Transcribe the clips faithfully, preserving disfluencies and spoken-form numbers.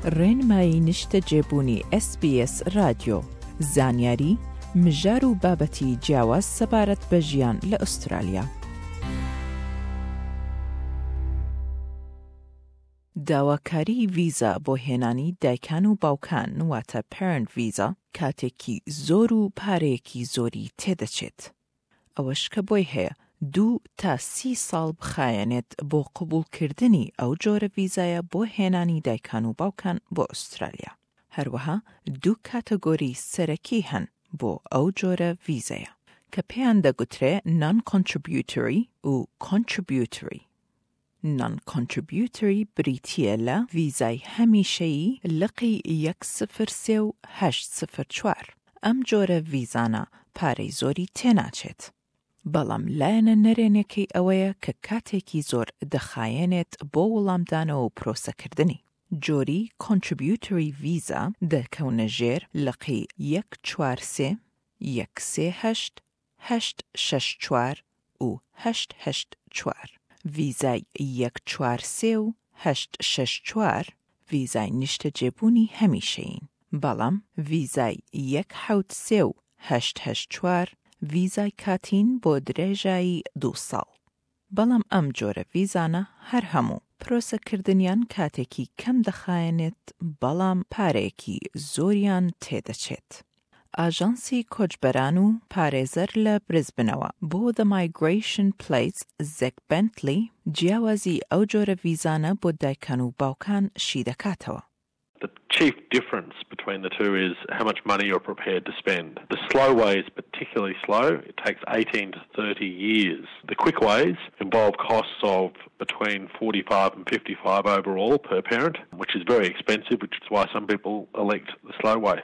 ڕێنمایی نیشتە جێبوونی ئەس بی ئەس رادیۆ، زانیاری، مژار و بابەتی جیاواز سەبارەت بە ژیان لە ئوسترالیا. داواکاری ڤیزا بۆ هێنانی دایکان و باوکان واتە پەرنت ڤیزا کاتێکی زۆر و پارەیەکی زۆری تێدەچێت. ئەوەش کە بۆی هەیە دوو تا سی ساڵ بخایەنێت بۆ قبولکردنی ئەو جۆرە ڤیزایە بۆ هێنانی دایکان و باوکان بۆ ئوسترالیا. هەروەها دوو کاتەگۆری سەرەکی هەن بۆ ئەو جۆرە ڤیزایە کە پێیان دەگوترێ non-contributory و contributory. non-contributory بریتیە لە ڤیزای هەمیشەیی لقی یەک سفر سێ و هەشت سفر چوار. ئەم جۆرە ڤیزانە پارەی زۆری تێناچێت. بەڵام لایەنە نەرێنێکی ئەوەیە کە کاتێکی زۆر دەخایەنێت بۆ وەڵامدانەوە و پرۆسەکردنی. جۆری contributory ڤیزا دەکەونە ژێر لقی یەک چوار سێ، یەک سێ هەشت، هەشت شەش چوار و هەشت هەشت چوار. ڤیزای یەک چوار سێ و هەشت شەش چوار ڤیزای نیشتە جێبوونی هەمیشەیین. بەڵام ڤیزای یەک حەوت سێ و هەشت هەشت چوار ڤیزای کاتین بۆ درێژایی دوو ساڵ. بەڵام ئەم جۆرە ڤیزانە هەر هەموو پرۆسەکردنیان کاتێکی کەم دەخایەنێت بەڵام پارەیەکی زۆریان تێدەچێت. ئاژانسی کۆچبەران و پارێزەر لە برزبنەوە بۆ The Migration Place زێک بنتلی جیاوازی ئەو جۆرە ڤیزانە بۆ دایکان و باوکان شی دەکاتەوە. The chief difference between the two is how much money you're prepared to spend. The slow way is particularly slow. It takes eighteen to thirty years. The quick ways involve costs of between forty-five and fifty-five overall per parent, which is very expensive, which is why some people elect the slow way.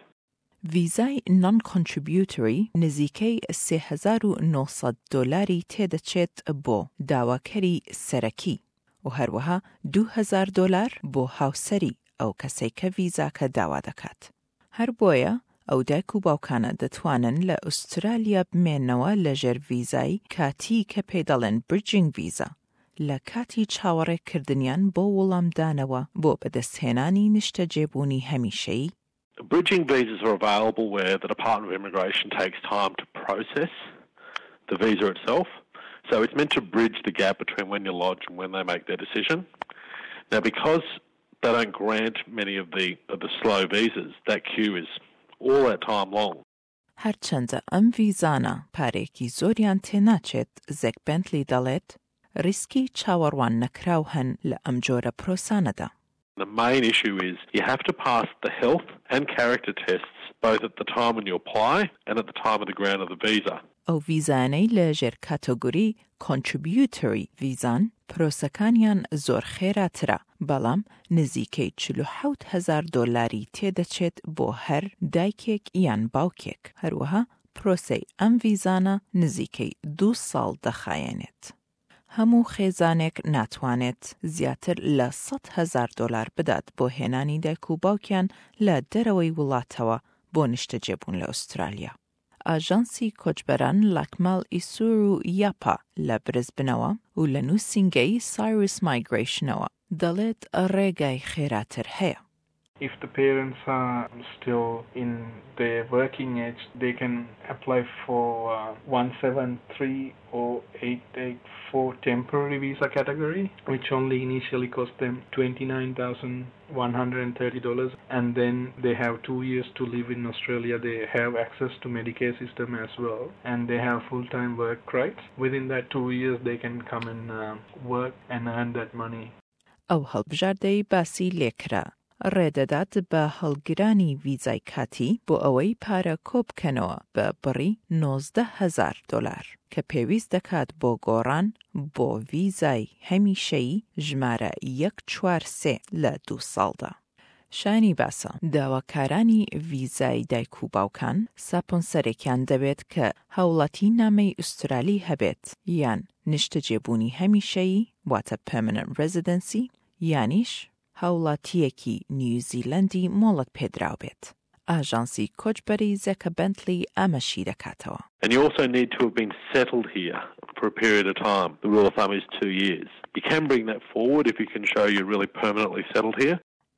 ڤیزای non-contributory نزیکەی سێ هەزار و نۆ سەد دۆلاری تێدەچێت بۆ داواکەری سەرەکی و هەروەها دوو هەزار دۆلار بۆ هاوسەری ئەو کەسەی کە ڤیزاکە داوا دەکات. هەر بۆیە ئەو دایک و باوکانە دەتوانن لە ئوسترالیا بمێنەوە لەژێر ڤیزای کاتی کە پێی دەڵێن bridging visa لە کاتی چاوەڕێکردنیان بۆ وەڵامدانەوە بۆ بەدەستهێنانی نیشتە جێبوونی هەمیشەیی. Bridging visas are available where the Department of Immigration takes time to process the visa itself. So it's meant to bridge the gap between when you lodge and when they make their decision. Now, because they don't grant many of the of the slow visas, that queue is all that time long. هەرچەندە ئەم ڤیزانە پارێکی زۆریان تێناچێت، زێک بنتلی دەڵێت ریسکی چاوەڕوان نەکراو هەن لە ئەم جۆرە پرۆسانەدا. The main issue is you have to pass the health and character tests both at the time when you apply and at the time of the grant of the visa. ئەو ڤیزانەی لە ژێر کاتۆگۆری contributory ڤیزان پرۆسەکانیان زۆر خێراترە، بەڵام نزیکەی چل و حەوت هەزار دۆلاری تێدەچێت بۆ هەر دایکێک یان باوکێک. هەروەها پرۆسەی ئەم ڤیزانە نزیکەی دوو ساڵ دەخایەنێت. هەموو خێزانێک ناتوانێت زیاتر لە سەد هەزار دۆلار بدات بۆ هێنانی دایک و باوکیان لە دەرەوەی وڵاتەوە بۆ نیشتە جێبوون لە ئوسترالیا. ئاژانسی کۆچبەران لاکمال ئیسور و یاپا لە برزبنەوە و لە نووسینگەی سایرس مایگریشنەوە دەڵێت ڕێگای خێراتر هەیە. If the parents are still in their working age, they can apply for uh, one seven three or eight eight four temporary visa category, which only initially cost them twenty-nine thousand one hundred thirty dollars, and then they have two years to live in Australia. They have access to Medicare system as well, and they have full-time work rights. Within that two years, they can come and uh, work and earn that money. ئەو هەڵبژاردەی باسی لێکرا ڕێدەدات بە هەڵگرانی ڤیزای کاتی بۆ ئەوەی پارە کۆبکەنەوە بە بڕی نۆزدە هەزار دۆلار کە پێویست دەکات بۆ گۆڕان بۆ ڤیزای هەمیشەیی ژمارە یەک چوار سێ لە دوو ساڵدا. شانی باسە داواکارانی ڤیزای دایک و باوکان ساپۆنسەرێکیان دەبێت کە هاوڵاتی نامەی ئوسترالی هەبێت یان نیشتە جێبوونی هەمیشەیی واتە permanent residency یانیش هاوڵاتیەکی نیوزیلەندی مۆڵەت پێدراو بێت. ئاژانسی کۆچبەری زێکە بنتلی ئەمەشی دەکاتەوە. And you also need to have been settled here for a period of time. The rule of thumb is two years. You can bring that forward if you can show you're really permanently settled here.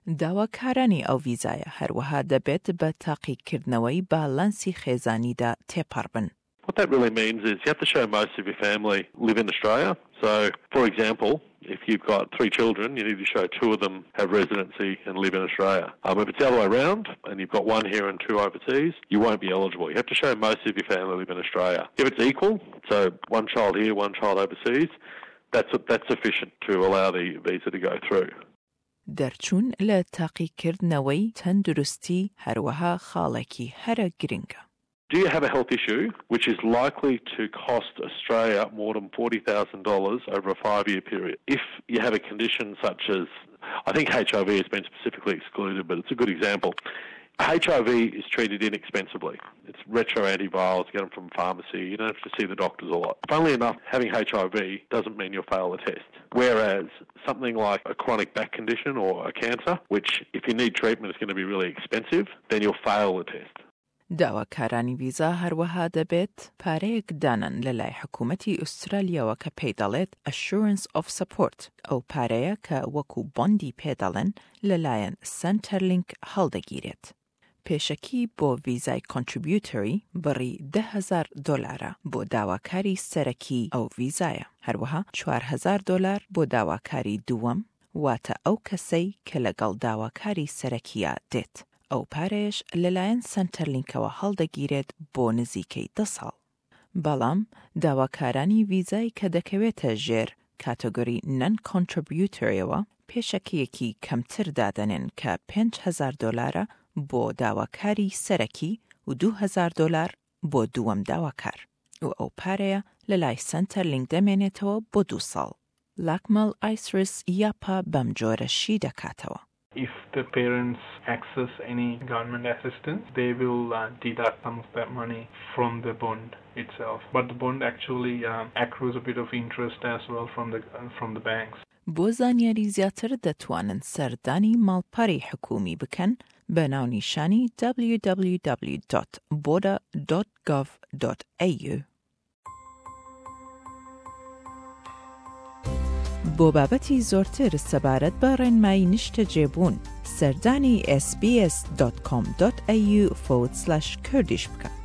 داواکارانی ئەو ڤیزایە هەروەها دەبێت بە تاقیکردنەوەی باڵانسی خێزانیدا تێپەڕ بن. What that really means is you have to show most of your family live in Australia. So, for example, if you've got three children, you need to show two of them have residency and live in Australia. Um, if it's the other way around, and you've got one here and two overseas, you won't be eligible. You have to show most of your family live in Australia. If it's equal, so one child here, one child overseas, that's that's sufficient to allow the visa to go through. دەرچوون لە تاقیکردنەوەی تەندروستی هەروەها خاڵێکی هەرە گرنگە. Do you have a health issue which is likely to cost Australia more than forty thousand dollars over a five-year period? If you have a condition such as, I think H I V has been specifically excluded, but it's a good example. H I V is treated inexpensively. It's retro antivirals, you get them from pharmacy, you don't have to see the doctors a lot. Funnily enough, having H I V doesn't mean you'll fail the test. Whereas something like a chronic back condition or a cancer, which if you need treatment is going to be really expensive, then you'll fail the test. داواکارانی ڤیزا هەروەها دەبێت پارەیەک دانن لە لای حکوومەتی ئوسترالیاوە کە پێی دەڵێت Assurance of Support ئەو پارەیە کە وەکو بۆندی پێدەڵێن لەلایەن سنتەرلینک هەڵدەگیرێت. پێشەکی بۆ ڤیزای کۆنتریبیوتۆری بڕی ده هەزار دۆلارە بۆ داواکاری سەرەکی ئەو ڤیزایە. هەروەها چوار هەزار دۆلار بۆ داواکاری دووەم واتە ئەو کەسەی کە لەگەڵ داواکاری سەرەکیە دێت. ئەو پارەیەش لەلایەن سنتەرلینکەوە هەڵدەگیرێت بۆ نزیکەی دە ساڵ. بەڵام داواکارانی ڤیزای کە دەکەوێتە ژێر کاتۆگۆری نەن کۆنتریبیوتۆریەوە پێشەکیەکی کەمتر دادەنێن کە پێنج هەزار دۆلارە بۆ داواکاری سەرەکی و دوو هەزار دۆلار بۆ دووەم داواکار و ئەو پارەیە لەلای سنتەرلینک دەمێنێتەوە بۆ دوو ساڵ. لاکمەڵ ئایسرس یاپا بەم جۆرەشی دەکاتەوە. If the parents access any government assistance, they will uh, deduct some of that money from the bond itself. But the bond actually um, accrues a bit of interest as well from the uh, from the banks. بۆ زانیاری زیاتر دەتوانن سەردانی ماڵپەڕی حکومی بکەن بە ناونیشانی w w w dot boda dot gov dot a u. بۆ بابەتی زۆرتر سەبارەت بە ڕێنمایی نیشتە جێبوون سەردانی s b s dot com dot a u forward slash kurdish بکە.